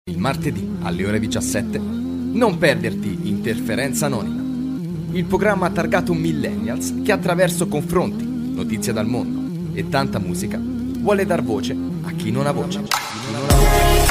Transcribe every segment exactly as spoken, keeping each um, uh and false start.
Il martedì alle ore diciassette non perderti Interferenza Anonima, il programma targato Millennials che attraverso confronti, notizie dal mondo e tanta musica vuole dar voce a chi non ha voce. A chi non ha voce.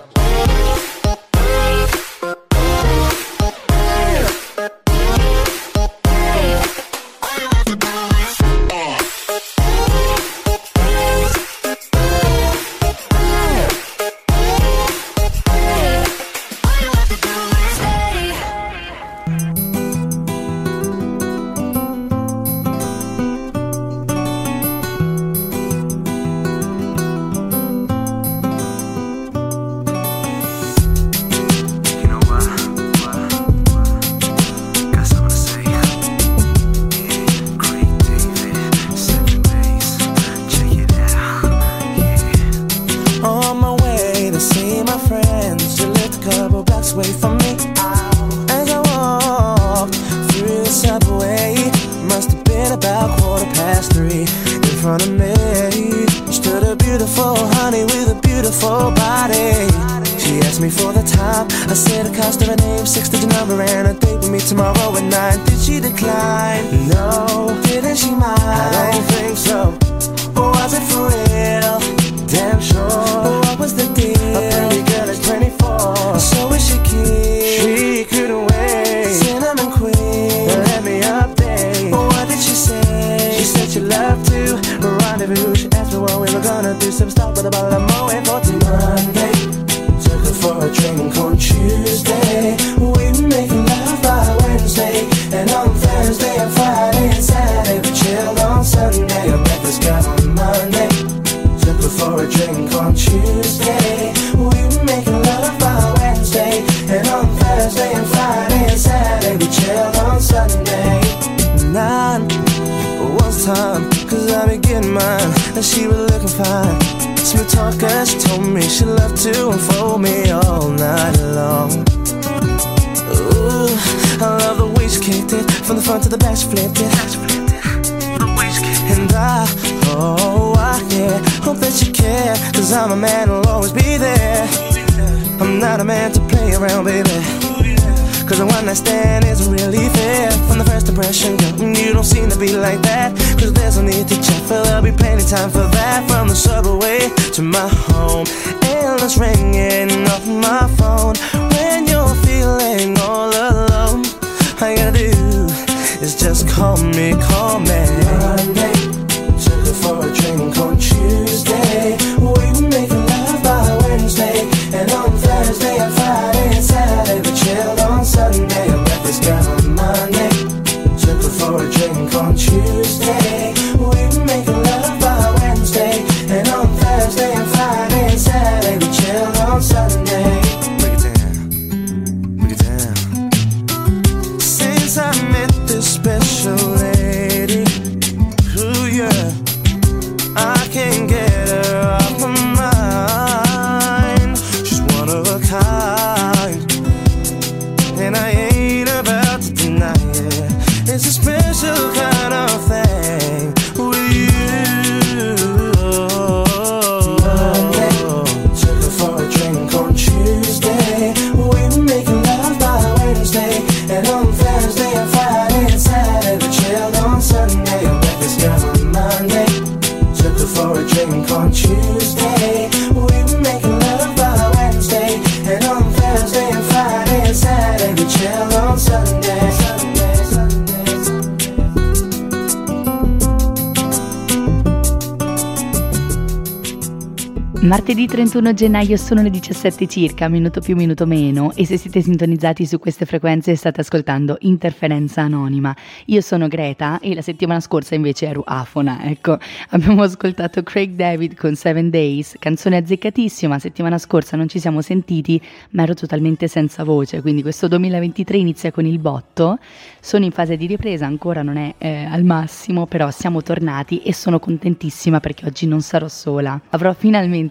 Martedì trentuno gennaio sono le diciassette circa, minuto più minuto meno, e se siete sintonizzati su queste frequenze state ascoltando Interferenza Anonima. Io sono Greta e la settimana scorsa invece ero afona, ecco. Abbiamo ascoltato Craig David con Seven Days, canzone azzeccatissima. Settimana scorsa non ci siamo sentiti, ma ero totalmente senza voce, quindi questo duemilaventitré inizia con il botto. Sono in fase di ripresa, ancora non è eh, al massimo, però siamo tornati e sono contentissima perché oggi non sarò sola. Avrò finalmente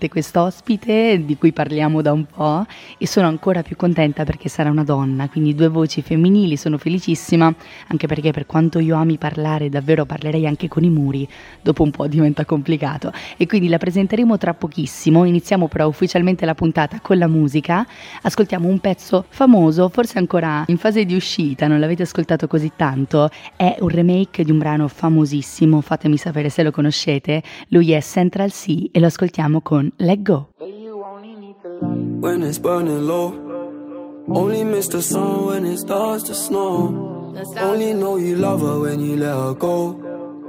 finalmente quest'ospite di cui parliamo da un po' e sono ancora più contenta perché sarà una donna, quindi due voci femminili, sono felicissima, anche perché per quanto io ami parlare, davvero parlerei anche con i muri, dopo un po' diventa complicato e quindi la presenteremo tra pochissimo. Iniziamo però ufficialmente la puntata con la musica, ascoltiamo un pezzo famoso, forse ancora in fase di uscita, non l'avete ascoltato così tanto, è un remake di un brano famosissimo, fatemi sapere se lo conoscete, lui è Central Cee e lo ascoltiamo con Let Go. When it's burning low, only miss the sun when it starts to snow. Only know you love her when you let her go.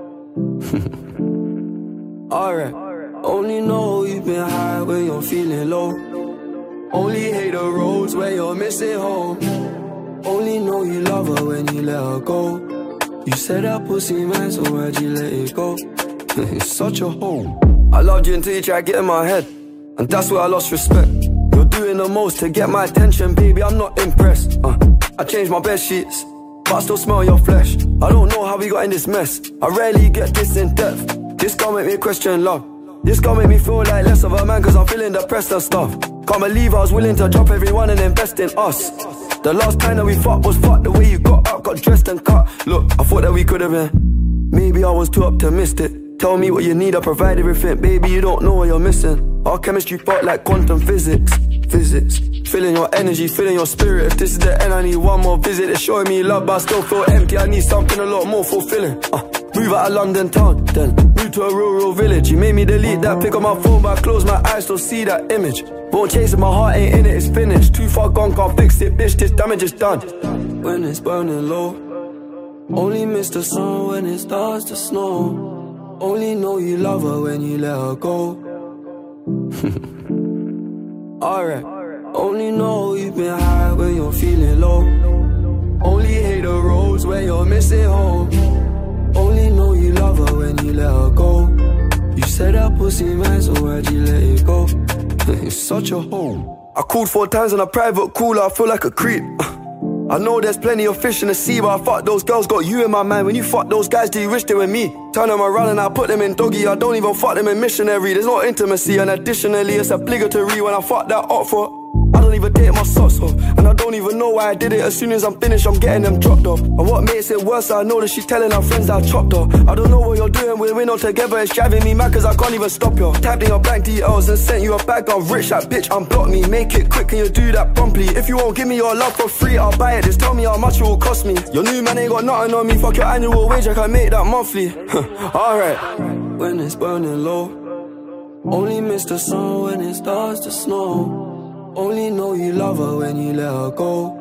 Alright, only know you've been high when you're feeling low. Only hate the roads where you're missing home. Only know you love her when you let her go. You said that pussy man, so why'd you let it go? It's such a hole. I loved you until you tried to get in my head, and that's where I lost respect. You're doing the most to get my attention, baby, I'm not impressed. uh, I changed my bed sheets, but I still smell your flesh. I don't know how we got in this mess, I rarely get this in depth. This gon' make me question love. This gon' make me feel like less of a man, cause I'm feeling depressed and stuff. Can't believe I was willing to drop everyone and invest in us. The last time that we fucked was fucked. The way you got up, got dressed and cut. Look, I thought that we could have been. Maybe I was too optimistic. Tell me what you need, I provide everything. Baby, you don't know what you're missing. Our chemistry felt like quantum physics. Physics. Feeling your energy, feeling your spirit. If this is the end, I need one more visit. It's showing me love, but I still feel empty. I need something a lot more fulfilling. uh, Move out of London town, then move to a rural village. You made me delete that pic on my phone, but I close my eyes, still see that image. Won't chase it, my heart ain't in it, it's finished. Too far gone, can't fix it, bitch, this damage is done. When it's burning low, only miss the sun when it starts to snow. Only know you love her when you let her go. Alright, only know you've been high when you're feeling low. Only hate the roads where you're missing home. Only know you love her when you let her go. You said that pussy man, so why'd you let it go? It's such a hole. I called four times on a private call, I feel like a creep. I know there's plenty of fish in the sea, but I fuck those girls, got you in my mind. When you fuck those guys, do you wish they were me? Turn them around and I put them in doggy. I don't even fuck them in missionary. There's no intimacy, and additionally it's obligatory when I fuck that up for. I don't even take my socks off, and I don't even know why I did it. As soon as I'm finished, I'm getting them dropped off. And what makes it worse, I know that she's telling her friends that I chopped her. I don't know what you're doing, we're, we're not together. It's driving me mad cause I can't even stop you. Tapped in your bank details and sent you a bag. I'm rich, that bitch unblock me. Make it quick, can you do that promptly? If you won't give me your love for free, I'll buy it. Just tell me how much it will cost me. Your new man ain't got nothing on me. Fuck your annual wage, I can make that monthly. Alright. When it's burning low, only miss the sun when it starts to snow. Only know you love her when you let her go.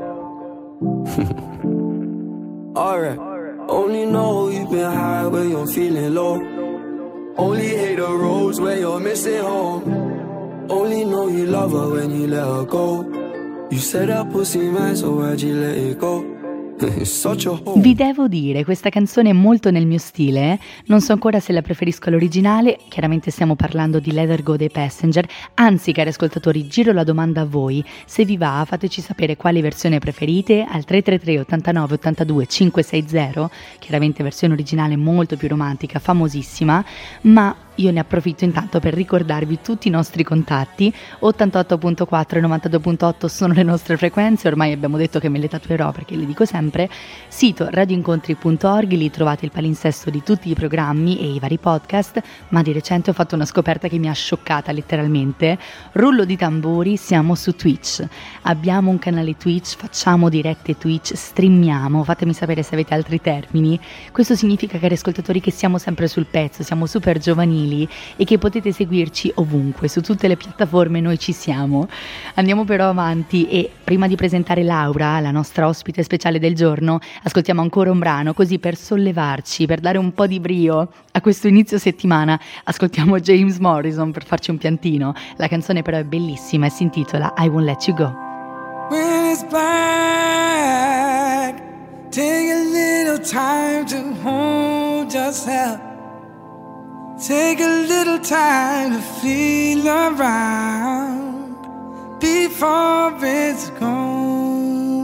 Alright. Only know you've been high when you're feeling low. Only hate the roads where you're missing home. Only know you love her when you let her go. You said that pussy man, so why'd you let it go? Vi devo dire, questa canzone è molto nel mio stile, non so ancora se la preferisco all'originale, chiaramente stiamo parlando di Let Her Go dei Passenger, anzi cari ascoltatori giro la domanda a voi, se vi va fateci sapere quale versione preferite al tre tre tre ottantanove ottantadue cinquecentosessanta, chiaramente versione originale molto più romantica, famosissima, ma io ne approfitto intanto per ricordarvi tutti i nostri contatti. Ottantotto virgola quattro e novantadue virgola otto sono le nostre frequenze, ormai abbiamo detto che me le tatuerò perché le dico sempre. Sito radioincontri punto org, lì trovate il palinsesto di tutti i programmi e i vari podcast, ma di recente ho fatto una scoperta che mi ha scioccata letteralmente. Rullo di tamburi, siamo su Twitch, abbiamo un canale Twitch, facciamo dirette Twitch, streamiamo, fatemi sapere se avete altri termini. Questo significa, cari ascoltatori, che siamo sempre sul pezzo, siamo super giovanili e che potete seguirci ovunque, su tutte le piattaforme noi ci siamo. Andiamo però avanti e prima di presentare Laura, la nostra ospite speciale del giorno, ascoltiamo ancora un brano così per sollevarci, per dare un po' di brio a questo inizio settimana. Ascoltiamo James Morrison per farci un piantino. La canzone però è bellissima e si intitola I Won't Let You Go. When it's black, take a little time to hold yourself. Take a little time to feel around before it's gone.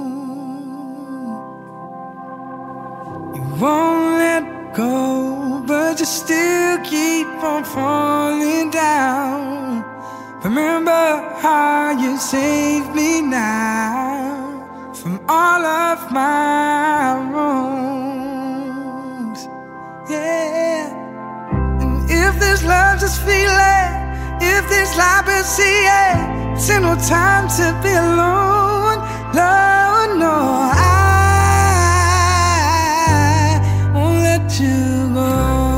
You won't let go, but you still keep on falling down. Remember how you saved me now from all of my wrongs. Yeah. And if this love just feeling, if this life is seeing, it's no time to be alone. No, no, I won't let you go.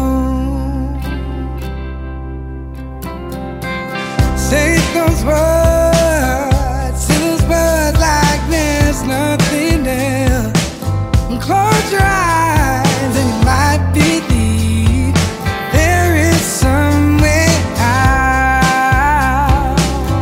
Say those words, say those words like there's nothing there. And close your eyes and you might believe there is some way out.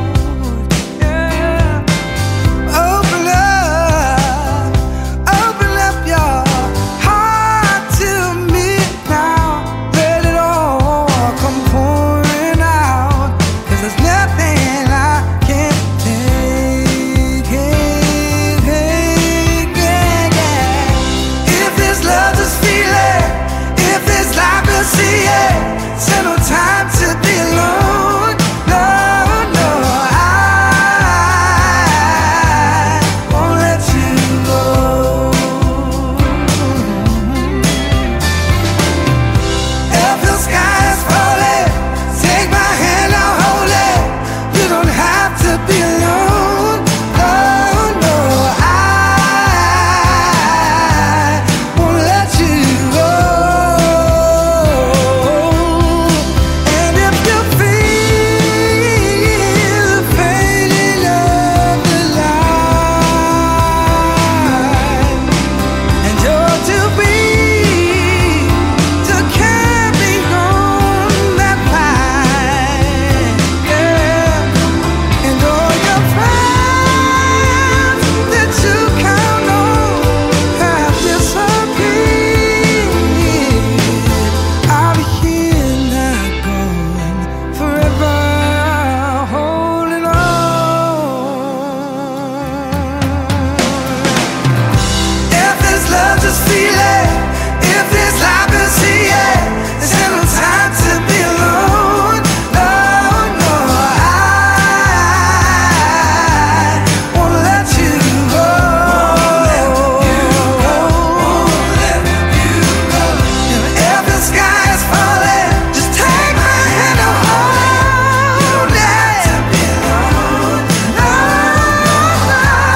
Yeah. Open up, open up your heart to me now. Let it all come pouring out, 'cause there's nothing I can't take, take, take, yeah, yeah. If this love is feeling, if this life is seeing, it's no time to be alone. No, no, I won't let you go. If the sky is falling, take my hand, I'll hold it. You don't have to be alone. No, no, I won't let you go. And if you feel the fading of the light, and you're too weak to carry on that fight, yeah. And all your friends that you count on have disappeared. I'll be here not going forever, holding on. If this love just feeling, if this life is seeing, there's no time to be alone. No, no, I won't let you go. Won't let you go. And if the sky is falling, just take my hand and hold it. You don't have to be alone. No, no,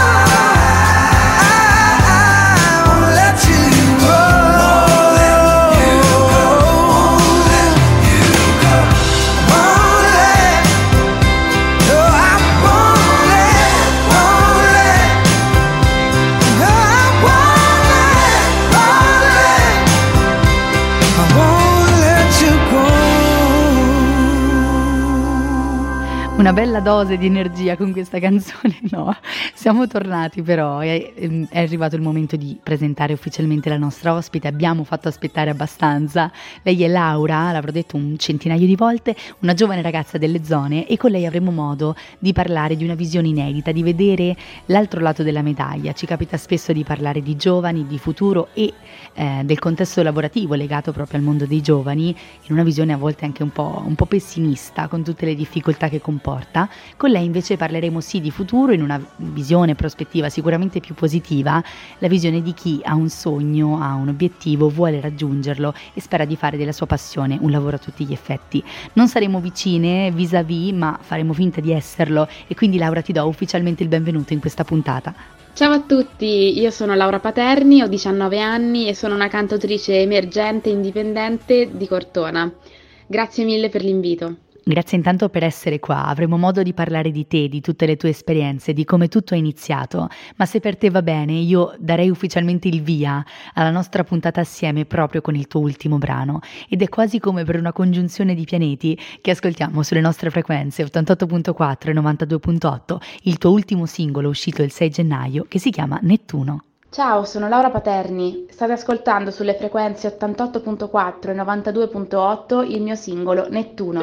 I won't let you go. Won't let you go. Won't let you go. Won't let. No, I won't let. Won't let. No, I won't let. Won't let. I won't let you go. Una bella dose di energia con questa canzone, no? Siamo tornati però, è, è arrivato il momento di presentare ufficialmente la nostra ospite, abbiamo fatto aspettare abbastanza. Lei è Laura, l'avrò detto un centinaio di volte, una giovane ragazza delle zone, e con lei avremo modo di parlare di una visione inedita, di vedere l'altro lato della medaglia. Ci capita spesso di parlare di giovani, di futuro e eh, del contesto lavorativo legato proprio al mondo dei giovani, in una visione a volte anche un po', un po' pessimista, con tutte le difficoltà che comporta. Con lei invece parleremo sì di futuro, in una visione, prospettiva sicuramente più positiva, la visione di chi ha un sogno, ha un obiettivo, vuole raggiungerlo e spera di fare della sua passione un lavoro a tutti gli effetti. Non saremo vicine vis-à-vis, ma faremo finta di esserlo, e quindi Laura ti do ufficialmente il benvenuto in questa puntata. Ciao a tutti, io sono Laura Paterni, ho diciannove anni e sono una cantautrice emergente e indipendente di Cortona. Grazie mille per l'invito. Grazie intanto per essere qua, avremo modo di parlare di te, di tutte le tue esperienze, di come tutto è iniziato, ma se per te va bene io darei ufficialmente il via alla nostra puntata assieme proprio con il tuo ultimo brano, ed è quasi come per una congiunzione di pianeti che ascoltiamo sulle nostre frequenze ottantotto virgola quattro e novantadue virgola otto, il tuo ultimo singolo uscito il sei gennaio che si chiama Nettuno. Ciao, sono Laura Paterni, state ascoltando sulle frequenze ottantotto virgola quattro e novantadue virgola otto il mio singolo Nettuno.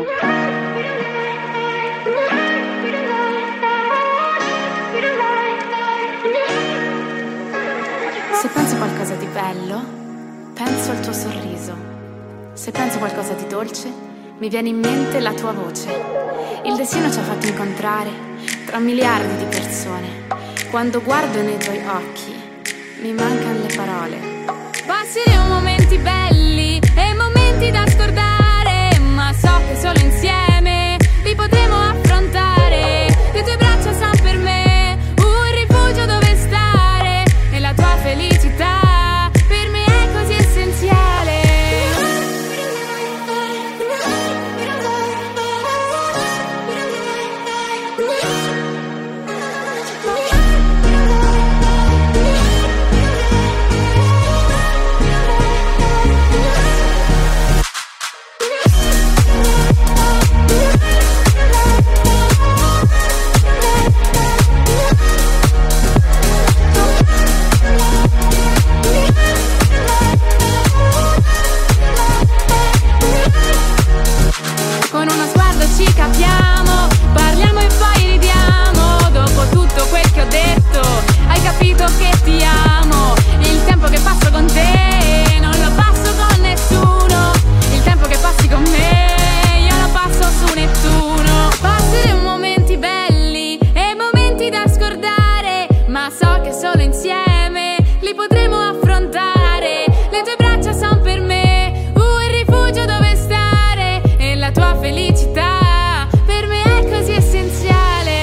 Se penso qualcosa di bello, penso al tuo sorriso. Se penso qualcosa di dolce, mi viene in mente la tua voce. Il destino ci ha fatto incontrare tra miliardi di persone. Quando guardo nei tuoi occhi mi mancano le parole. Passeremo momenti belli e momenti da scordare, ma so che solo insieme li potremo affrontare. Le tue braccia san per me un rifugio dove stare, e la tua felicità per me è così essenziale. Con uno sguardo ci capiamo, parliamo e poi ridiamo. Dopo tutto quel che ho detto, hai capito che ti amo. Il tempo che passo con te non lo passo con nessuno. Il tempo che passi con me io lo passo su Nettuno. Passeremo momenti belli e momenti da scordare, ma so che solo insieme li potremo affrontare. Le tue braccia son per me un rifugio dove stare, e la tua felicità per me è così essenziale.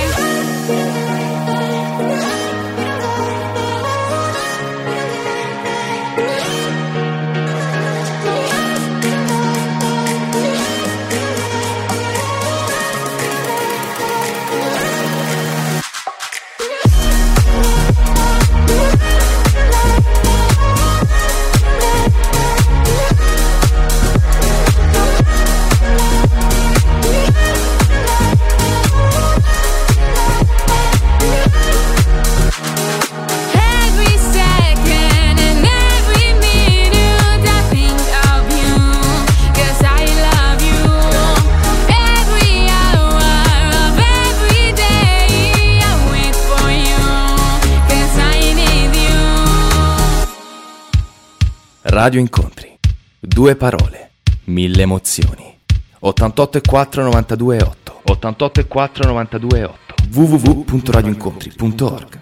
Every second and every minute I think of you, 'cause I love you. Every hour of every day I wait for you, 'cause I need you. Radio Incontri. Due parole, mille emozioni. ottantotto e quattro novantadue e otto. ottantotto e quattro novantadue e otto. w w w punto radio incontri punto org.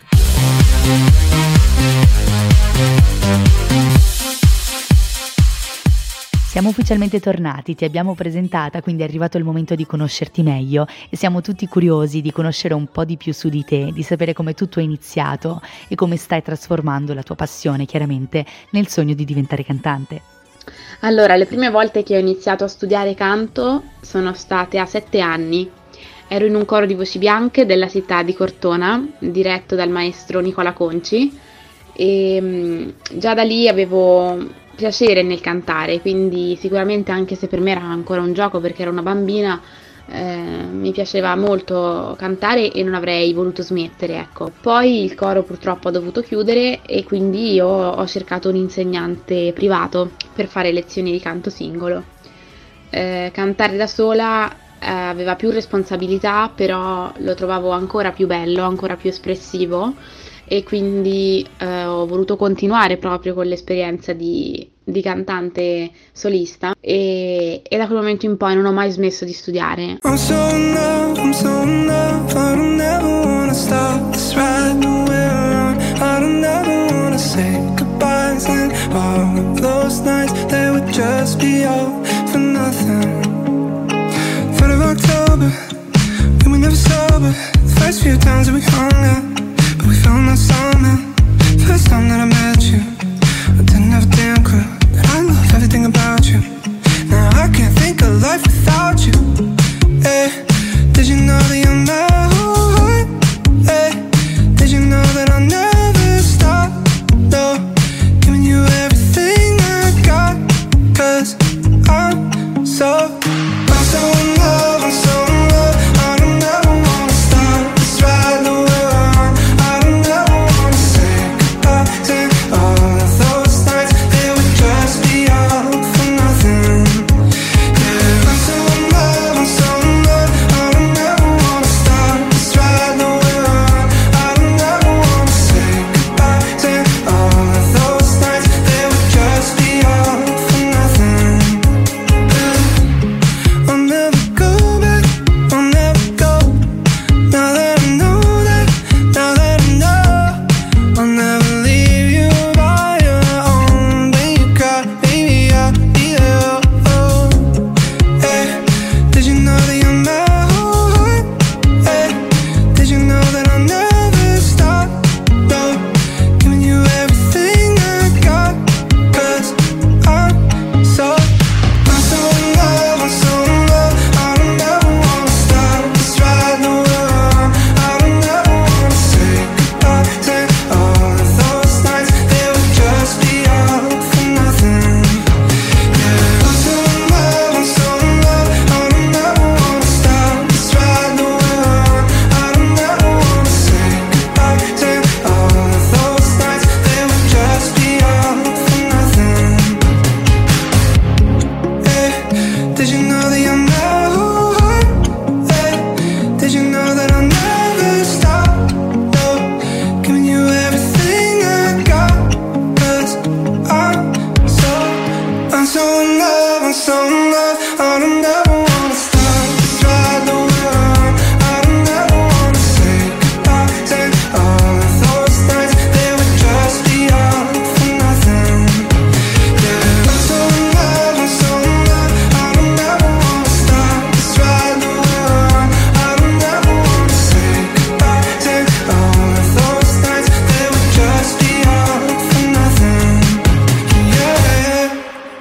Siamo ufficialmente tornati, ti abbiamo presentata, quindi è arrivato il momento di conoscerti meglio e siamo tutti curiosi di conoscere un po' di più su di te, di sapere come tutto è iniziato e come stai trasformando la tua passione, chiaramente, nel sogno di diventare cantante. Allora, le prime volte che ho iniziato a studiare canto sono state a sette anni. Ero in un coro di voci bianche della città di Cortona, diretto dal maestro Nicola Conci, e mh, già da lì avevo piacere nel cantare, quindi sicuramente, anche se per me era ancora un gioco perché ero una bambina, eh, mi piaceva molto cantare e non avrei voluto smettere, ecco. Poi il coro purtroppo ha dovuto chiudere e quindi io ho cercato un insegnante privato per fare lezioni di canto singolo. Eh, cantare da sola eh, aveva più responsabilità, però lo trovavo ancora più bello, ancora più espressivo, e quindi eh, ho voluto continuare proprio con l'esperienza di, di cantante solista, e, e da quel momento in poi non ho mai smesso di studiare. I'm so in love, I'm so in love, I don't never wanna stop this ride that we're on. I don't ever wanna say goodbyes, and all of those nights they would just be all for nothing. third of October, we were never sober. The first few times that we hung out, but we found that summer. First time that I met you, I didn't have a damn clue that I love everything about you. Now I can't think of life without you. Hey, did you know that you're my heart?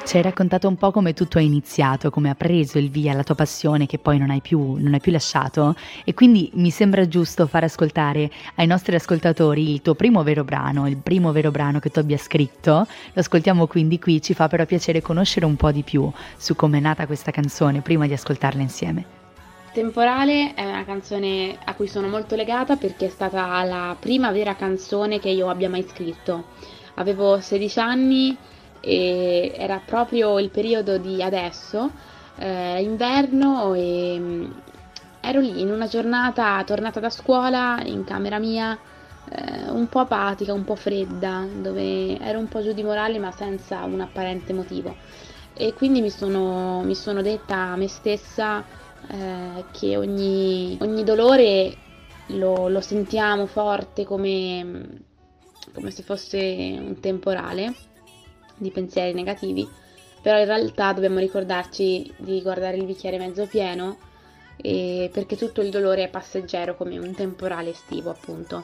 Ci hai raccontato un po' come tutto è iniziato, come ha preso il via la tua passione che poi non hai più, non hai più lasciato, e quindi mi sembra giusto far ascoltare ai nostri ascoltatori il tuo primo vero brano, il primo vero brano che tu abbia scritto. Lo ascoltiamo quindi qui, ci fa però piacere conoscere un po' di più su come è nata questa canzone prima di ascoltarla insieme. Temporale è una canzone a cui sono molto legata perché è stata la prima vera canzone che io abbia mai scritto. Avevo sedici anni e era proprio il periodo di adesso, eh, inverno, e mh, ero lì in una giornata tornata da scuola in camera mia, eh, un po' apatica, un po' fredda, dove ero un po' giù di morale ma senza un apparente motivo, e quindi mi sono, mi sono detta a me stessa eh, che ogni, ogni dolore lo, lo sentiamo forte come, come se fosse un temporale di pensieri negativi, però in realtà dobbiamo ricordarci di guardare il bicchiere mezzo pieno, e perché tutto il dolore è passeggero come un temporale estivo, appunto.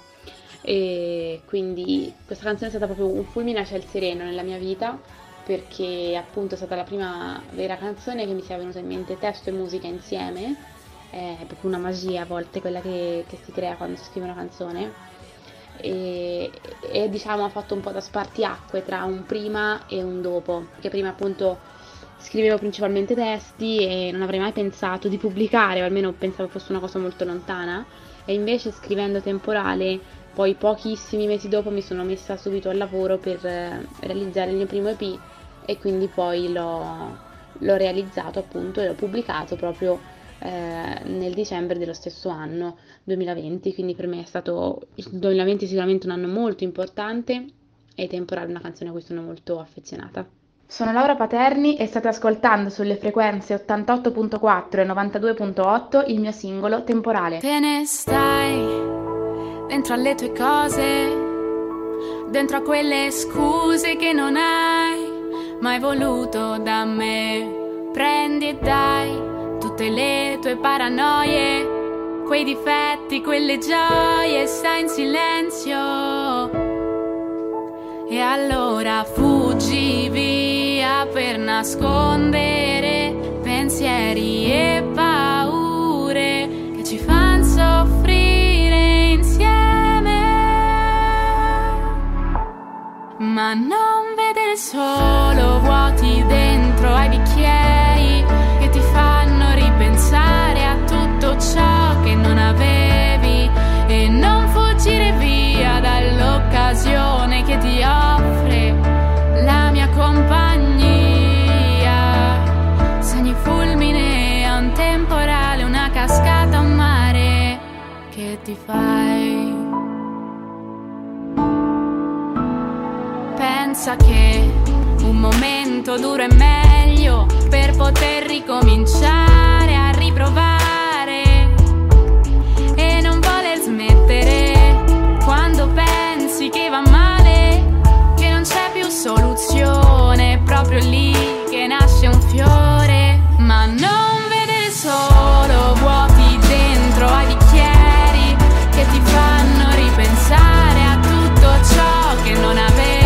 E quindi questa canzone è stata proprio un fulmine a ciel sereno nella mia vita, perché appunto è stata la prima vera canzone che mi sia venuta in mente testo e musica insieme. È proprio una magia a volte quella che, che si crea quando si scrive una canzone. E, e diciamo ha fatto un po' da spartiacque tra un prima e un dopo, perché prima appunto scrivevo principalmente testi e non avrei mai pensato di pubblicare, o almeno pensavo fosse una cosa molto lontana, e invece scrivendo Temporale poi pochissimi mesi dopo mi sono messa subito al lavoro per eh, realizzare il mio primo E P, e quindi poi l'ho, l'ho realizzato appunto e l'ho pubblicato proprio Eh, nel dicembre dello stesso anno duemilaventi. Quindi per me è stato il duemilaventi sicuramente un anno molto importante, e Temporale è una canzone a cui sono molto affezionata. Sono Laura Paterni e state ascoltando sulle frequenze ottantotto virgola quattro e novantadue virgola otto il mio singolo Temporale. Te ne stai dentro alle tue cose, dentro a quelle scuse che non hai mai voluto da me. Prendi e dai tutte le tue paranoie, quei difetti, quelle gioie, stai in silenzio. E allora fuggi via per nascondere pensieri e paure che ci fanno soffrire insieme. Ma non vedere solo vuoti dentro ai bicchieri che ti fanno ripensare a tutto ciò che non avevi, e non fuggire via dall'occasione che ti offre la mia compagnia. Sogni fulmine a un temporale, una cascata, un mare che ti fai. Pensa che un momento duro è meglio per poter ricominciare a riprovare e non voler smettere quando pensi che va male, che non c'è più soluzione, è proprio lì che nasce un fiore. Ma non vedere solo vuoti dentro ai bicchieri che ti fanno ripensare a tutto ciò che non avevi,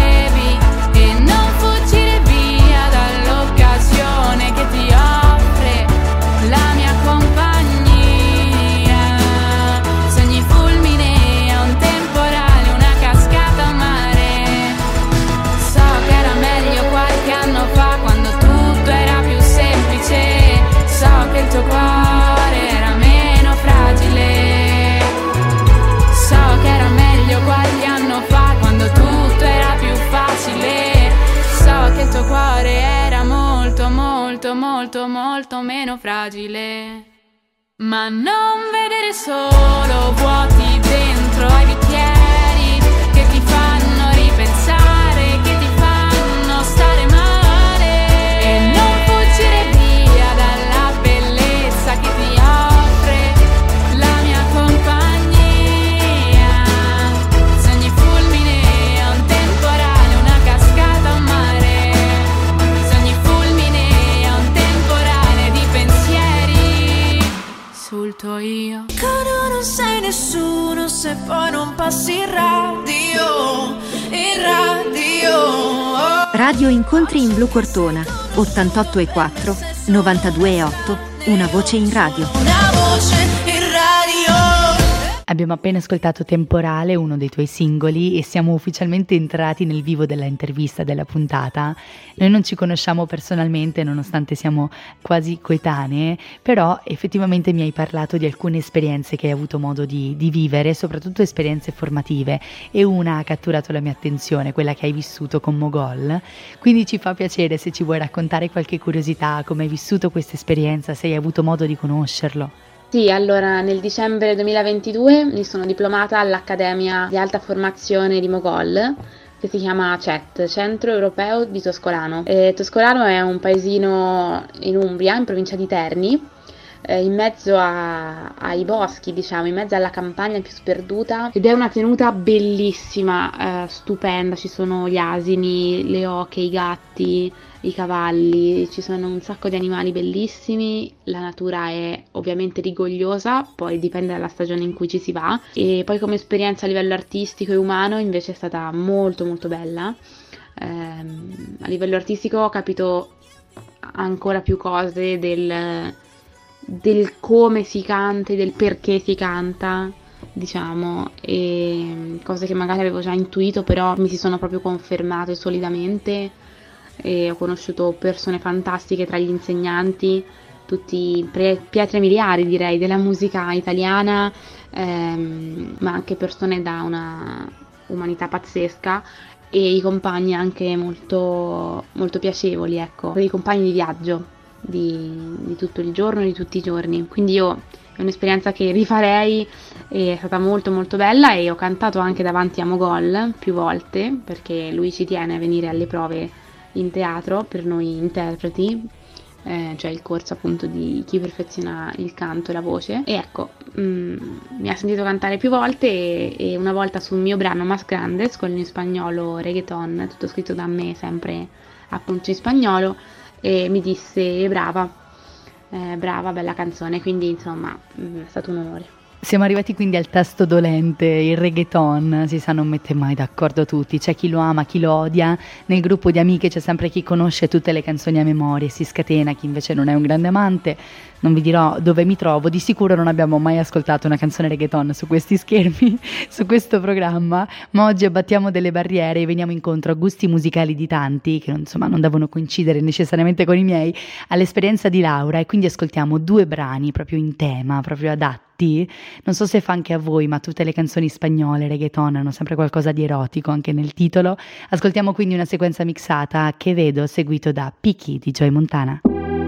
che ti offre la mia compagnia. Sogni fulmine a un temporale, una cascata a mare. So che era meglio qualche anno fa, quando tutto era più semplice. So che il tuo cuore era meno fragile. So che era meglio qualche anno fa, quando tutto era più facile. So che il tuo cuore era molto, molto, molto, molto meno fragile. Ma non vedere solo vuoti dentro ai bicchieri che ti fanno ripensare, che ti fanno stare male, e non fuggire via dalla bellezza che ti offre la mia compagnia. Sogni fulmine a un temporale, una cascata, un mare. Sogni fulmine a un temporale di pensieri sul tuo io. Quando non sei nessuno, se poi non passi in radio, in radio. Radio Incontri in Blu Cortona. ottantotto e quattro, novantadue e otto, una voce in radio. Una voce in radio. Abbiamo appena ascoltato Temporale, uno dei tuoi singoli, e siamo ufficialmente entrati nel vivo della intervista della puntata. Noi non ci conosciamo personalmente, nonostante siamo quasi coetanee, però effettivamente mi hai parlato di alcune esperienze che hai avuto modo di, di vivere, soprattutto esperienze formative, e una ha catturato la mia attenzione, quella che hai vissuto con Mogol. Quindi ci fa piacere se ci vuoi raccontare qualche curiosità, come hai vissuto questa esperienza, se hai avuto modo di conoscerlo. Sì, allora nel dicembre duemilaventidue mi sono diplomata all'Accademia di Alta Formazione di Mogol, che si chiama C E T, Centro Europeo di Toscolano. E Toscolano è un paesino in Umbria, in provincia di Terni, eh, in mezzo a, ai boschi, diciamo, in mezzo alla campagna più sperduta, ed è una tenuta bellissima, eh, stupenda. Ci sono gli asini, le oche, i gatti, i cavalli, ci sono un sacco di animali bellissimi, la natura è ovviamente rigogliosa, poi dipende dalla stagione in cui ci si va, e poi come esperienza a livello artistico e umano invece è stata molto molto bella. Ehm, a livello artistico ho capito ancora più cose del, del come si canta e del perché si canta, diciamo, e cose che magari avevo già intuito però mi si sono proprio confermate solidamente. E ho conosciuto persone fantastiche tra gli insegnanti, tutti pre- pietre miliari direi della musica italiana, ehm, ma anche persone da una umanità pazzesca, e i compagni anche molto, molto piacevoli, ecco, i compagni di viaggio di, di tutto il giorno, di tutti i giorni. Quindi io è un'esperienza che rifarei, è stata molto molto bella, e ho cantato anche davanti a Mogol più volte, perché lui ci tiene a venire alle prove in teatro per noi interpreti, eh, cioè il corso appunto di chi perfeziona il canto e la voce, e ecco, mh, mi ha sentito cantare più volte, e, e una volta sul mio brano Mas Grandes, quello in spagnolo reggaeton, tutto scritto da me sempre appunto in spagnolo, e mi disse brava, eh, brava, bella canzone, quindi insomma mh, è stato un onore. Siamo arrivati quindi al tasto dolente, il reggaeton, si sa, non mette mai d'accordo tutti, c'è chi lo ama, chi lo odia, nel gruppo di amiche c'è sempre chi conosce tutte le canzoni a memoria e si scatena, chi invece non è un grande amante. Non vi dirò dove mi trovo, di sicuro non abbiamo mai ascoltato una canzone reggaeton su questi schermi, su questo programma, ma oggi abbattiamo delle barriere e veniamo incontro a gusti musicali di tanti, che insomma non devono coincidere necessariamente con i miei, all'esperienza di Laura, e quindi ascoltiamo due brani proprio in tema, proprio adatti. Non so se fa anche a voi, ma tutte le canzoni spagnole, reggaeton, hanno sempre qualcosa di erotico anche nel titolo. Ascoltiamo quindi una sequenza mixata, Che vedo, seguito da Picchi di Joy Montana.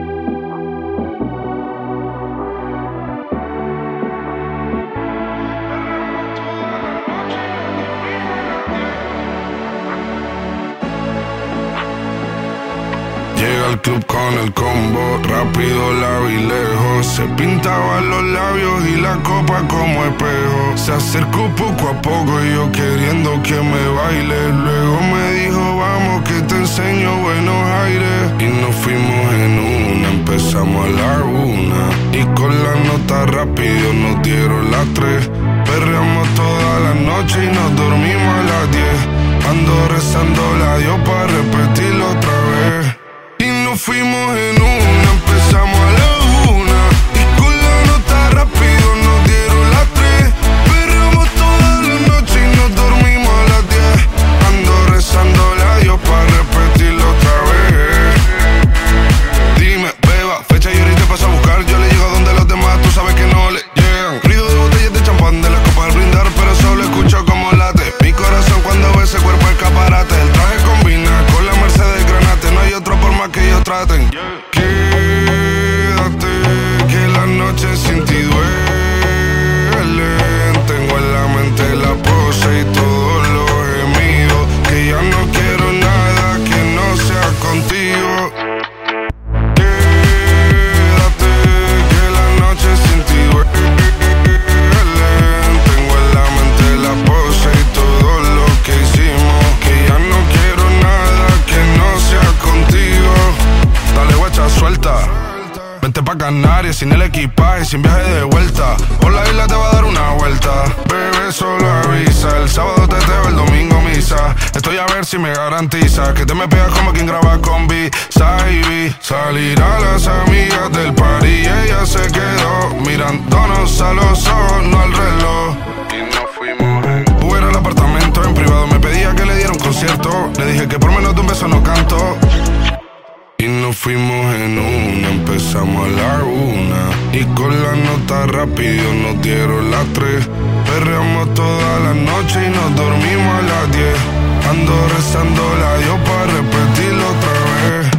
Llega al club con el combo, rápido, largo y lejos. Se pintaba los labios y la copa como espejo. Se acercó poco a poco y yo queriendo que me baile. Luego me dijo vamos que te enseño buenos aires. Y nos fuimos en una, empezamos a la una. Y con la nota rápido nos dieron las tres. Perreamos toda la noche y nos dormimos a las diez. Ando rezando la Dios para repetirlo otra vez. Y nos fuimos en una, empezamos a la una. Y con la nota rápido nos dieron las tres. Perramos toda la noche y nos dormimos a las diez. Ando rezando a Dios para repetirlo otra vez. Dime, beba, fecha y ahorita paso a buscar. Yo le llego donde los demás, tú sabes que no le llegan. Ruido de botellas de champán, de las copas al brindar, pero solo escucho como late mi corazón cuando ve ese cuerpo escaparate. El traje combina Canarias, sin el equipaje, sin viaje de vuelta. Por la isla te va a dar una vuelta. Bebé, solo avisa. El sábado teteo, el domingo misa. Estoy a ver si me garantiza que te me pegas como quien graba con B-Side. Salir a las amigas del party y ella se quedó mirándonos a los ojos, no al reloj. Y nos fuimos en Uber al apartamento. En privado me pedía que le diera un concierto. Le dije que por menos de un beso no canto. Y nos fuimos en una, empezamos a la una. Y con la nota rápido nos dieron las tres. Perreamos toda la noche y nos dormimos a las diez. Ando rezando la Dios para repetirlo otra vez.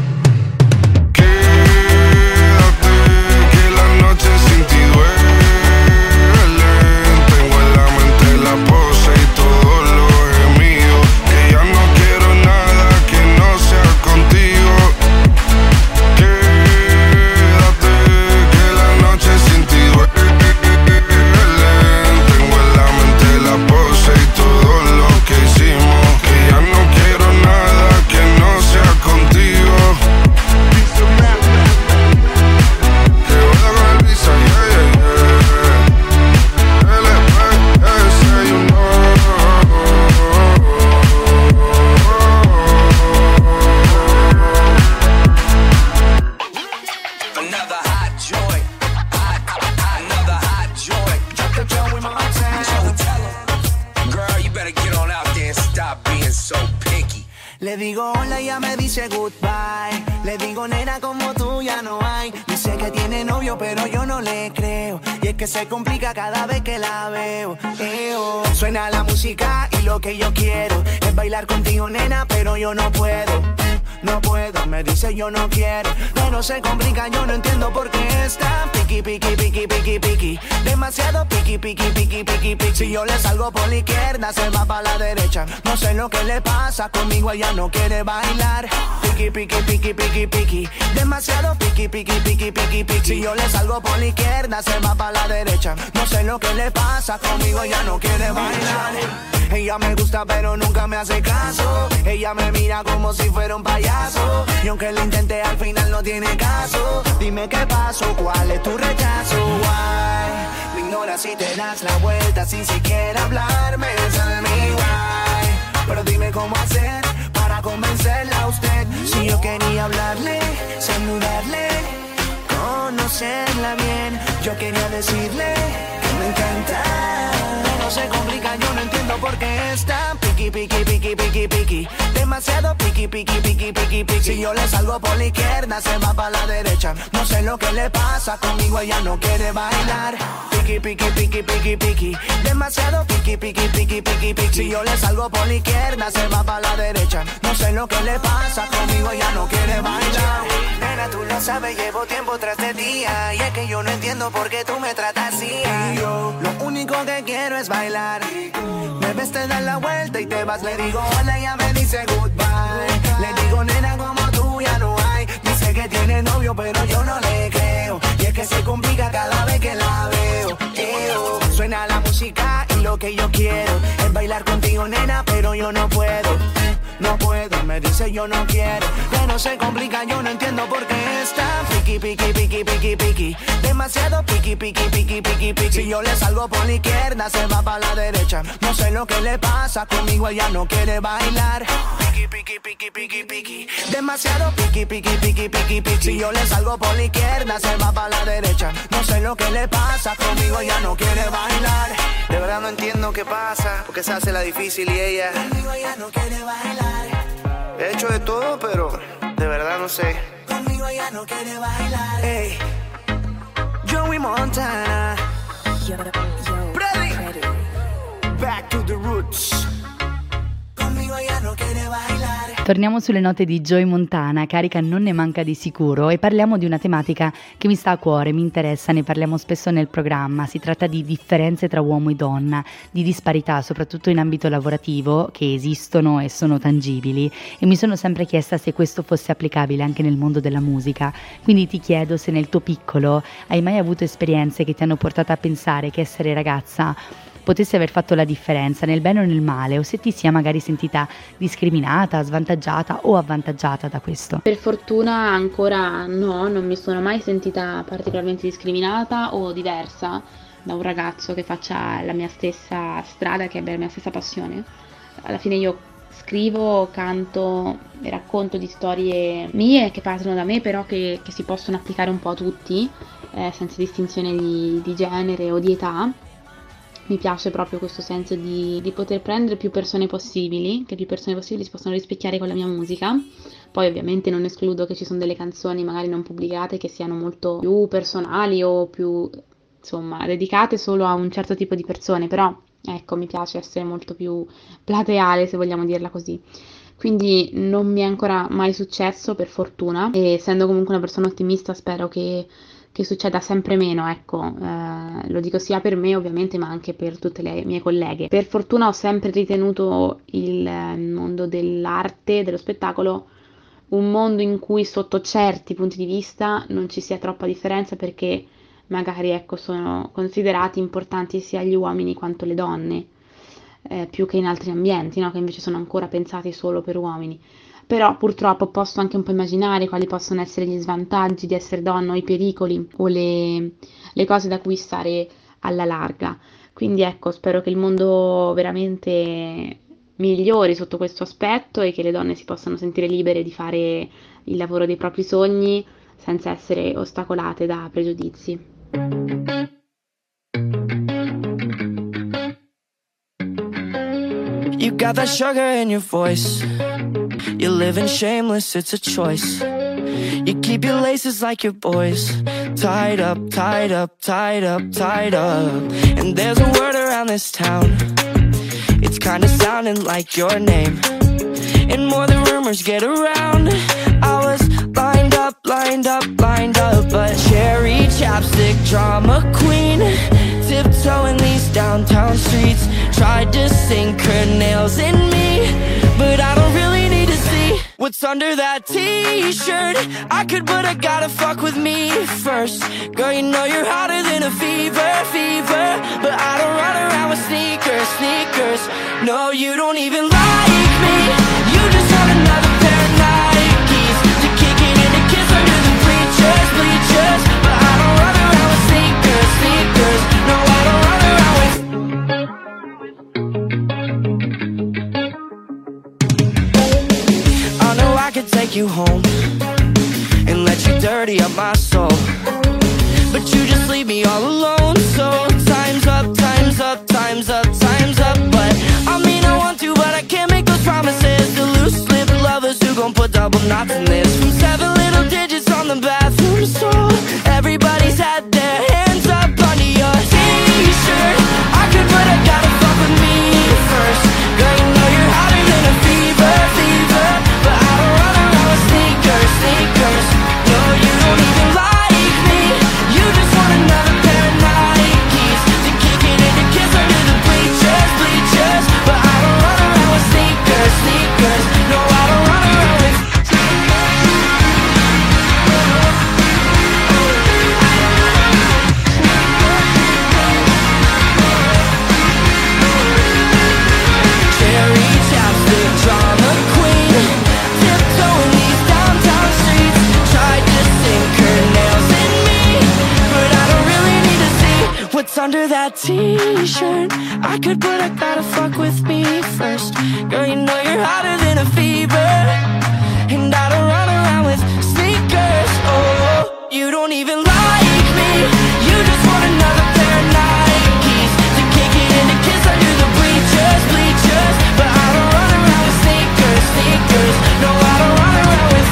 Quédate, que la noche sin ti duele. Tengo en la mente la pose y todo lo gemido. Que ya no quiero nada que no sea contigo. Le digo hola y ella me dice goodbye. Le digo nena como tú ya no hay. Dice que tiene novio pero yo no le creo. Y es que se complica cada vez que la veo. Eo. Suena la música y lo que yo quiero es bailar contigo nena pero yo no puedo. No puedo, me dice yo no quiero. Pero se complica, yo no entiendo por qué está piqui, piqui, piqui, piqui, piqui. Demasiado piqui, piqui, piqui, piqui, piqui. Si yo le salgo por la izquierda, se va para la derecha. No sé lo que le pasa, conmigo ella no quiere bailar. Piqui, piqui, piqui, piqui, piqui. Demasiado piqui, piqui, piqui, piqui, piqui. Si yo le salgo por la izquierda, se va para la derecha. No sé lo que le pasa, conmigo ella no quiere bailar. Ella me gusta pero nunca me hace caso. Ella me mira como si fuera un payaso. Y aunque lo intenté al final no tiene caso. Dime qué pasó, cuál es tu rechazo. Why? Me ignoras y te das la vuelta sin siquiera hablarme. Tell me why. Pero dime cómo hacer para convencerla a usted. Si yo quería hablarle, saludarle, conocerla bien. Yo quería decirle que me encanta. No se complica, yo no entiendo por qué está piqui, piqui, piqui, piqui, piqui. Demasiado piqui, piqui, piqui, piqui, piqui. Si yo le salgo por la izquierda, se va para la derecha. No sé lo que le pasa, conmigo ella no quiere bailar. Piqui, piqui, piqui, piqui, piqui. Demasiado piqui, piqui, piqui, piqui, piqui. Si yo le salgo por la izquierda, se va para la derecha. No sé lo que le pasa, conmigo ella no quiere bailar. Nena, tú lo sabes, llevo tiempo tras de día. Y es que yo no entiendo por qué tú me tratas así. Y yo lo único que quiero es bailar. Me ves, te das la vuelta y te vas. Le digo hola, ella me dice goodbye. Le digo nena como tú ya no hay. Dice que tiene novio pero yo no le creo. Y es que se complica cada vez que la veo. Eo. Suena la música y lo que yo quiero es bailar contigo nena pero yo no puedo. No puedo, me dice yo no quiero. Pero se complica, yo no entiendo por qué está piqui, piqui, piqui, piqui, piqui. Demasiado piqui, piqui, piqui, piqui, piqui. Si yo le salgo por la izquierda, se va para la derecha. No sé lo que le pasa, conmigo ella no quiere bailar. Piqui, piqui, piqui, piqui, piqui. Demasiado piqui, piqui, piqui, piqui, piqui. Si yo le salgo por la izquierda, se va para la derecha. No sé lo que le pasa, conmigo ella no quiere bailar. De verdad no entiendo qué pasa, porque se hace la difícil y ella conmigo ella no quiere bailar. He hecho de todo, pero de verdad no sé. Conmigo ella no quiere bailar. Hey, Joey Montana. Yo, yo, Ready? Back to the roots. Conmigo ella no quiere bailar. Torniamo sulle note di Joey Montana, carica non ne manca di sicuro, e parliamo di una tematica che mi sta a cuore, mi interessa, ne parliamo spesso nel programma. Si tratta di differenze tra uomo e donna, di disparità soprattutto in ambito lavorativo che esistono e sono tangibili, e mi sono sempre chiesta se questo fosse applicabile anche nel mondo della musica. Quindi ti chiedo se nel tuo piccolo hai mai avuto esperienze che ti hanno portato a pensare che essere ragazza potesse aver fatto la differenza nel bene o nel male, o se ti sia magari sentita discriminata, svantaggiata o avvantaggiata da questo. Per fortuna ancora no, non mi sono mai sentita particolarmente discriminata o diversa da un ragazzo che faccia la mia stessa strada, che abbia la mia stessa passione. Alla fine io scrivo, canto e racconto di storie mie che partono da me, però che, che si possono applicare un po' a tutti, eh, senza distinzione di, di genere o di età. Mi piace proprio questo senso di, di poter prendere più persone possibili, che più persone possibili si possono rispecchiare con la mia musica. Poi ovviamente non escludo che ci sono delle canzoni magari non pubblicate che siano molto più personali o più, insomma, dedicate solo a un certo tipo di persone, però ecco, mi piace essere molto più plateale, se vogliamo dirla così. Quindi non mi è ancora mai successo, per fortuna, e essendo comunque una persona ottimista spero che, che succeda sempre meno, ecco, eh, lo dico sia per me ovviamente, ma anche per tutte le mie colleghe. Per fortuna ho sempre ritenuto il mondo dell'arte, dello spettacolo, un mondo in cui sotto certi punti di vista non ci sia troppa differenza, perché magari ecco sono considerati importanti sia gli uomini quanto le donne, eh, più che in altri ambienti, no? Che invece sono ancora pensati solo per uomini. Però purtroppo posso anche un po' immaginare quali possono essere gli svantaggi di essere donna, o i pericoli o le, le cose da cui stare alla larga. Quindi ecco, spero che il mondo veramente migliori sotto questo aspetto e che le donne si possano sentire libere di fare il lavoro dei propri sogni senza essere ostacolate da pregiudizi. You got that sugar in your voice. You're living shameless, it's a choice. You keep your laces like your boys. Tied up, tied up, tied up, tied up. And there's a word around this town. It's kinda sounding like your name. And more than rumors get around. I was lined up, lined up, lined up. But cherry chapstick drama queen, tiptoeing these downtown streets. Tried to sink her nails in me, but I don't really need to see what's under that t-shirt. I could, but I gotta fuck with me first. Girl, you know you're hotter than a fever, fever. But I don't run around with sneakers, sneakers. No, you don't even like me. You just want another pair of Nikes to kick it and to kiss under the bleachers, bleachers. But I don't run around with sneakers, sneakers. No, I don't run around with. I know I could take you home and let you dirty up my soul, but you just leave me all alone. So time's up, time's up, time's up, time's up. But I mean I want to, but I can't make those promises. The loose lip lovers who gon' put double knots in this. From seven little digits on the bathroom stall, everybody's had their hands up under your t-shirt. I could, but I gotta fuck with me first. Girl, you know you're hotter than a fever, fever. But I don't run around with sneakers, sneakers. No, you don't even like me. You just want another pair of Nikes to kick it and to kiss under the bleachers, bleachers. But I don't run around with sneakers, sneakers. No, I don't run around with. Cherry chapstick drama queen, tiptoeing these downtown streets. Tried to sink her nails in me, but I don't really need to see what's under that t-shirt. I could, but I gotta fuck with me first. Girl, you know you're hotter than a fever, and I don't run around with sneakers. Oh, you don't even like me. You just want another pair of Nikes to kick it and to kiss under the bleachers, bleachers. But I don't run around with sneakers, sneakers. No, I don't run around with.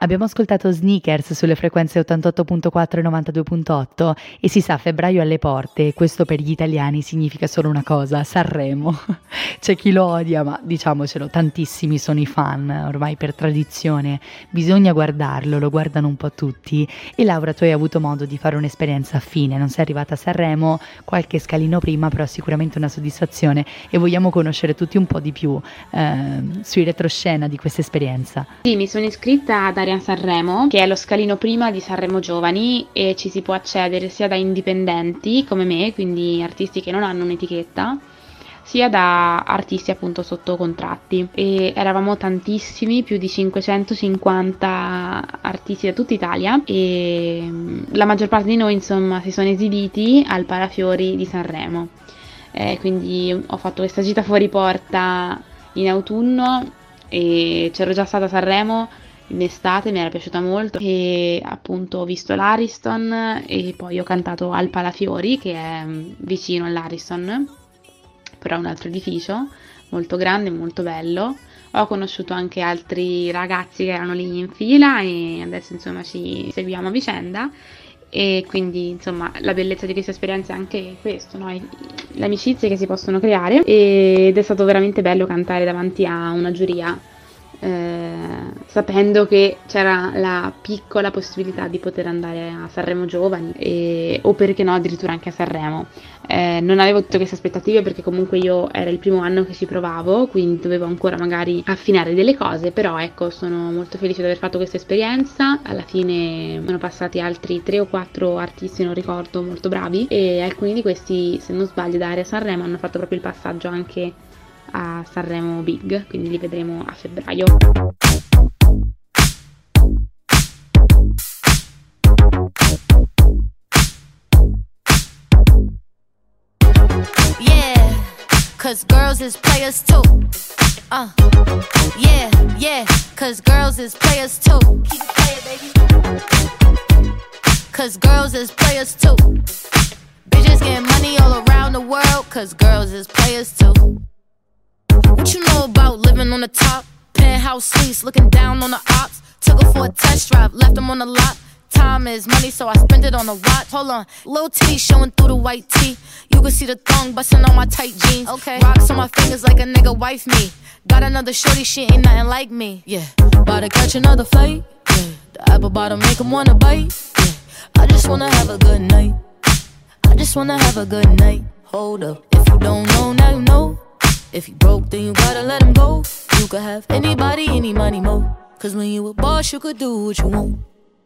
Abbiamo ascoltato Sneakers sulle frequenze ottantotto virgola quattro e novantadue virgola otto e si sa, febbraio alle porte, e questo per gli italiani significa solo una cosa: Sanremo. C'è chi lo odia, ma diciamocelo, tantissimi sono i fan, ormai per tradizione. Bisogna guardarlo, lo guardano un po' tutti. E Laura, tu hai avuto modo di fare un'esperienza affine, non sei arrivata a Sanremo, qualche scalino prima, però sicuramente una soddisfazione, e vogliamo conoscere tutti un po' di più eh, sui retroscena di questa esperienza. Sì, mi sono iscritta ad Arian Sanremo, che è lo scalino prima di Sanremo Giovani, e ci si può accedere sia da indipendenti come me, quindi artisti che non hanno un'etichetta, sia da artisti appunto sotto contratti. E eravamo tantissimi, più di cinquecentocinquanta artisti da tutta Italia, e la maggior parte di noi insomma si sono esibiti al Parafiori di Sanremo. Eh, quindi ho fatto questa gita fuori porta in autunno e c'ero già stata a Sanremo in estate, mi era piaciuta molto, e appunto ho visto l'Ariston e poi ho cantato al Palafiori, che è vicino all'Ariston, però è un altro edificio molto grande, molto bello. Ho conosciuto anche altri ragazzi che erano lì in fila e adesso insomma ci seguiamo a vicenda, e quindi insomma la bellezza di questa esperienza è anche questo, no? Le amicizie che si possono creare, ed è stato veramente bello cantare davanti a una giuria, eh, sapendo che c'era la piccola possibilità di poter andare a Sanremo Giovani, e, o perché no addirittura anche a Sanremo. Eh, non avevo tutte queste aspettative perché comunque io era il primo anno che ci provavo, quindi dovevo ancora magari affinare delle cose, però ecco, sono molto felice di aver fatto questa esperienza. Alla fine sono passati altri tre o quattro artisti, non ricordo, molto bravi, e alcuni di questi, se non sbaglio, da Area Sanremo hanno fatto proprio il passaggio anche a Sanremo Big, quindi li vedremo a febbraio. Yeah, cause girls is players too. Uh, yeah, yeah, cause girls is players too. Keep it playing, baby. Cause girls is players too. Bitches getting money all around the world, cause girls is players too. What you know about living on the top? Penthouse suites, looking down on the ops. Took her for a test drive, left them on the lot. Time is money, so I spend it on a watch. Hold on, little titty showing through the white tee. You can see the thong busting on my tight jeans. Okay, rocks on my fingers like a nigga wife me. Got another shorty, she ain't nothing like me. Yeah, about to catch another flight. Yeah, the apple bottom make him wanna bite. Yeah, I just wanna have a good night. I just wanna have a good night. Hold up, if you don't know, now you know. If you broke, then you gotta let him go. You could have anybody, any money, mo. Cause when you a boss, you could do what you want.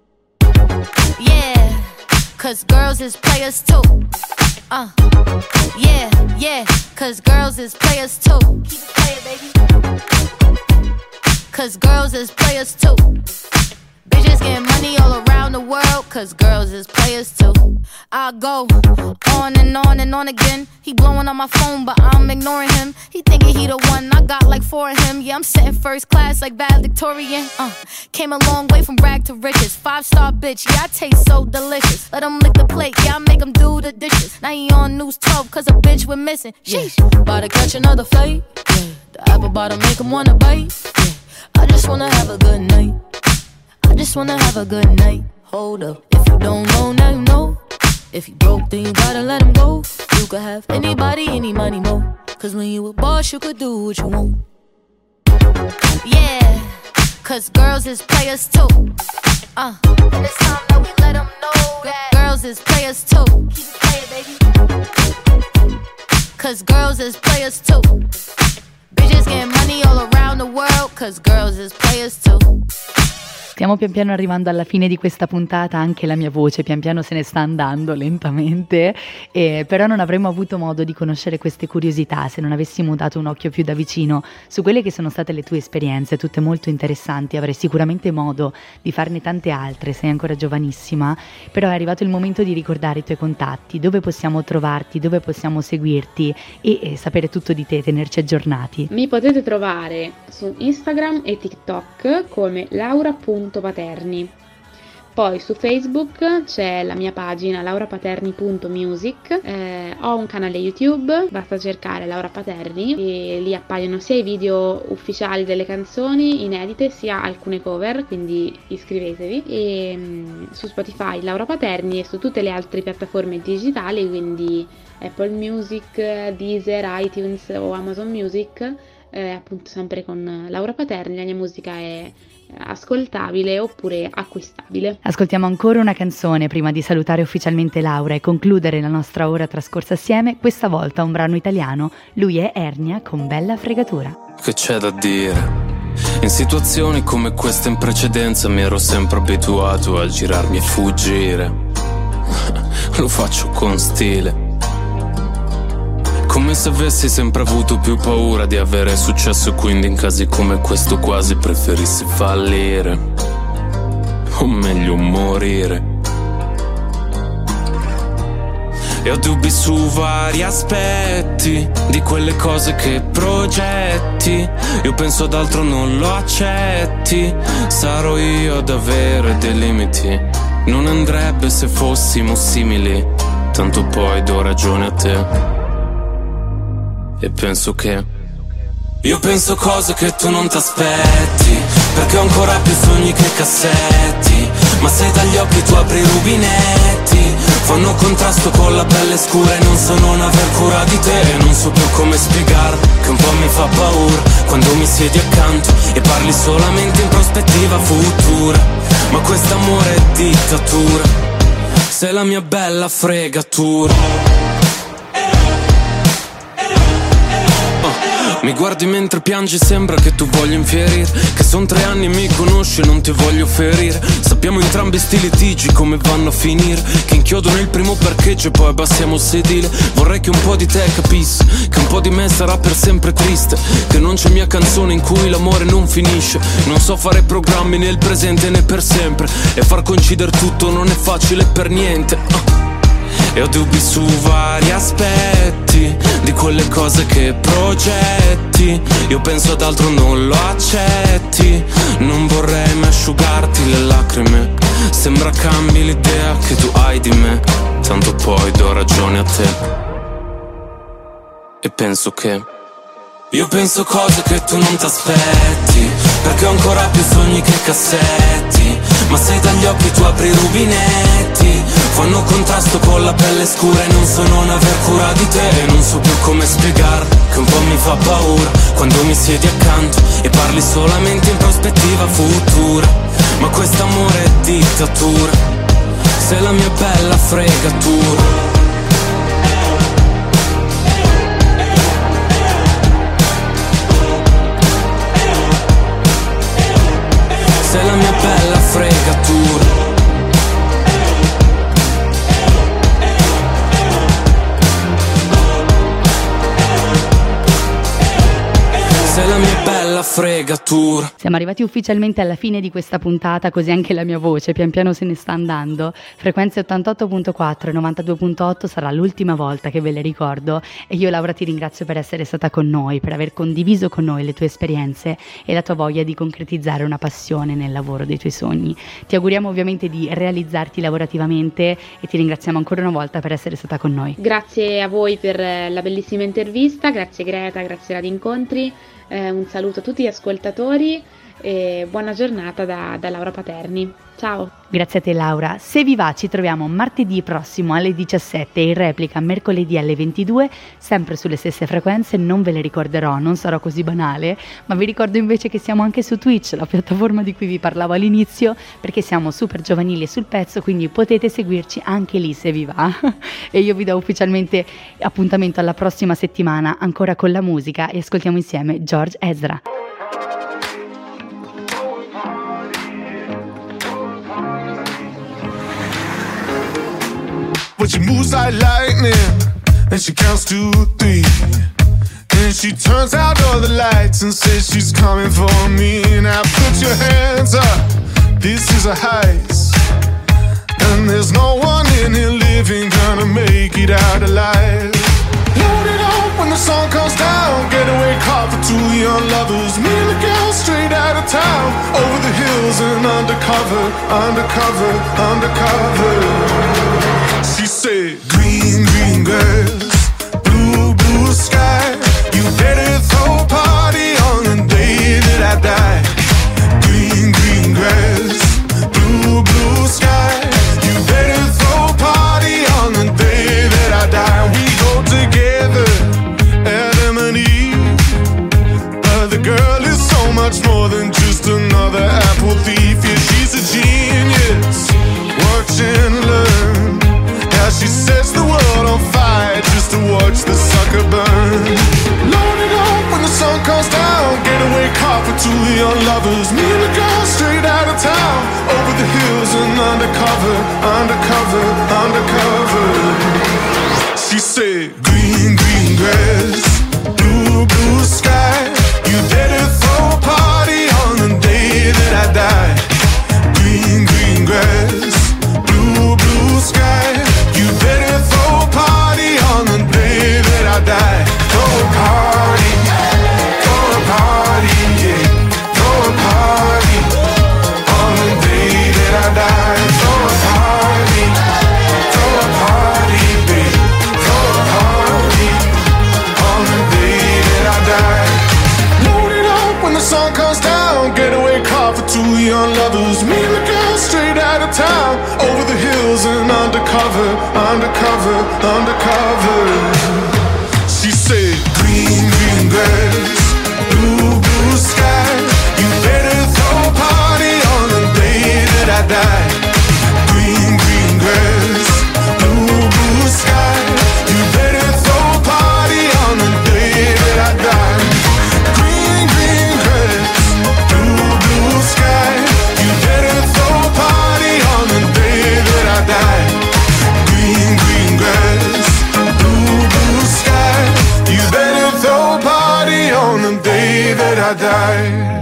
Yeah, cause girls is players too. Uh, yeah, yeah, cause girls is players too. Keep it playing, baby. Cause girls is players too. Bitches getting money all around the world, cause girls is players too. I go on and on and on again. He blowing on my phone, but I'm ignoring him. He thinking he the one, I got like four of him. Yeah, I'm sitting first class like valedictorian. Uh, came a long way from rag to riches. Five star bitch, yeah, I taste so delicious. Let him lick the plate, yeah, I make him do the dishes. Now he on News twelve, cause a bitch we're missing. Sheesh, yeah. About to catch another flight. Yeah, the apple bottom make him wanna bite. Yeah, I just wanna have a good night. I just wanna have a good night. Hold up, if you don't know, now you know. If you broke, then you gotta let him go. You could have anybody, any money, mo. Cause when you a boss, you could do what you want. Yeah, cause girls is players too. Uh, and it's time that we let them know that girls is players too. Keep it playing, baby. Cause girls is players too. Bitches getting money all around the world, cause girls is players too. Stiamo pian piano arrivando alla fine di questa puntata, anche la mia voce pian piano se ne sta andando lentamente, eh, però non avremmo avuto modo di conoscere queste curiosità se non avessimo dato un occhio più da vicino su quelle che sono state le tue esperienze, tutte molto interessanti. Avrai sicuramente modo di farne tante altre, sei ancora giovanissima, però è arrivato il momento di ricordare i tuoi contatti, dove possiamo trovarti, dove possiamo seguirti e, e sapere tutto di te, tenerci aggiornati. Mi potete trovare su Instagram e TikTok come laura punto paterni. Poi su Facebook c'è la mia pagina laurapaterni punto music, eh, ho un canale YouTube, basta cercare Laura Paterni e lì appaiono sia i video ufficiali delle canzoni inedite sia alcune cover, quindi iscrivetevi. E mh, su Spotify Laura Paterni e su tutte le altre piattaforme digitali, quindi Apple Music, Deezer, iTunes o Amazon Music, eh, appunto sempre con Laura Paterni. La mia musica è ascoltabile oppure acquistabile. Ascoltiamo ancora una canzone prima di salutare ufficialmente Laura e concludere la nostra ora trascorsa assieme, questa volta un brano italiano. Lui è Ernia con Bella Fregatura. Che c'è da dire? In situazioni come queste in precedenza mi ero sempre abituato a girarmi e fuggire. Lo faccio con stile, come se avessi sempre avuto più paura di avere successo, quindi in casi come questo quasi preferissi fallire, o meglio morire. E ho dubbi su vari aspetti di quelle cose che progetti. Io penso ad altro, non lo accetti. Sarò io ad avere dei limiti. Non andrebbe se fossimo simili, tanto poi do ragione a te. E penso che io penso cose che tu non t'aspetti, perché ho ancora più sogni che cassetti. Ma se dagli occhi tu apri i rubinetti, fanno contrasto con la pelle scura e non so non aver cura di te. E non so più come spiegar che un po' mi fa paura quando mi siedi accanto e parli solamente in prospettiva futura. Ma quest'amore è dittatura, sei la mia bella fregatura. Mi guardi mentre piangi, sembra che tu voglia infierire, che son tre anni e mi conosci e non ti voglio ferire. Sappiamo entrambi sti litigi come vanno a finire, che inchiodono il primo parcheggio e poi abbassiamo il sedile. Vorrei che un po' di te capisse che un po' di me sarà per sempre triste, che non c'è mia canzone in cui l'amore non finisce. Non so fare programmi nel presente né per sempre, e far coincidere tutto non è facile per niente. uh. E ho dubbi su vari aspetti di quelle cose che progetti. Io penso ad altro, non lo accetti. Non vorrei mai asciugarti le lacrime, sembra cambi l'idea che tu hai di me, tanto poi do ragione a te. E penso che io penso cose che tu non t'aspetti, perché ho ancora più sogni che cassetti. Ma se dagli occhi tu apri i rubinetti, fanno contrasto con la pelle scura e non so non aver cura di te. E non so più come spiegar che un po' mi fa paura quando mi siedi accanto e parli solamente in prospettiva futura. Ma quest'amore è dittatura, sei la mia bella fregatura. Sei la mia bella fregatura. Sei la mia bella fregatura. Siamo arrivati ufficialmente alla fine di questa puntata, così anche la mia voce pian piano se ne sta andando. Frequenze ottantotto virgola quattro e novantadue virgola otto sarà l'ultima volta che ve le ricordo, e io Laura ti ringrazio per essere stata con noi, per aver condiviso con noi le tue esperienze e la tua voglia di concretizzare una passione nel lavoro dei tuoi sogni. Ti auguriamo ovviamente di realizzarti lavorativamente e ti ringraziamo ancora una volta per essere stata con noi. Grazie a voi per la bellissima intervista, grazie Greta, grazie Radi Incontri. Eh, un saluto a tutti gli ascoltatori e buona giornata da, da Laura Paterni. Ciao. Grazie a te Laura. Se vi va ci troviamo martedì prossimo alle diciassette e in replica mercoledì alle ventidue, sempre sulle stesse frequenze. Non ve le ricorderò, non sarò così banale, ma vi ricordo invece che siamo anche su Twitch, la piattaforma di cui vi parlavo all'inizio, perché siamo super giovanili e sul pezzo, quindi potete seguirci anche lì se vi va. E io vi do ufficialmente appuntamento alla prossima settimana, ancora con la musica, e ascoltiamo insieme George Ezra. But she moves like lightning, and she counts to three. And she turns out all the lights and says she's coming for me. Now put your hands up, this is a heist. And there's no one in here living gonna make it out alive. Load it up when the sun comes down, getaway car for two young lovers. Me and the girl straight out of town, over the hills and undercover, undercover, undercover. She said, green, green grass, blue, blue sky. You better throw a party on the day that I die. Green, green grass, blue, blue sky. You better throw a party on the day that I die. We go together, Adam and Eve. But the girl is so much more than just another apple thief. Yeah, she's a genius. Watch and learn how she sets the world on fire just to watch the sucker burn. Load it up when the sun comes down. Getaway car for two young lovers. Me and the girl straight out of town. Over the hills and undercover, undercover, undercover. She said, green, green grass, blue, blue sky. You better throw a party on the day that I die. Green, green grass, blue, blue sky. You better throw a party on the day that I die. Throw a party, throw a party, yeah. Throw a party on the day that I die. Throw a party, throw a party, babe. Throw a party on the day that I die. Load it up when the sun comes down. Getaway car for two young lovers. Me and the girl straight out of town. Over the hills and undercover, undercover, undercover. She said, green, green grass, blue, blue sky. You better throw a party on the day that I die. Green, green grass, blue, blue sky. You better throw a party on the day that I die. Green, green grass, blue, blue sky. You better throw a party on the day that I die. Green, green grass, blue, blue sky. You better throw a party on the day that I die.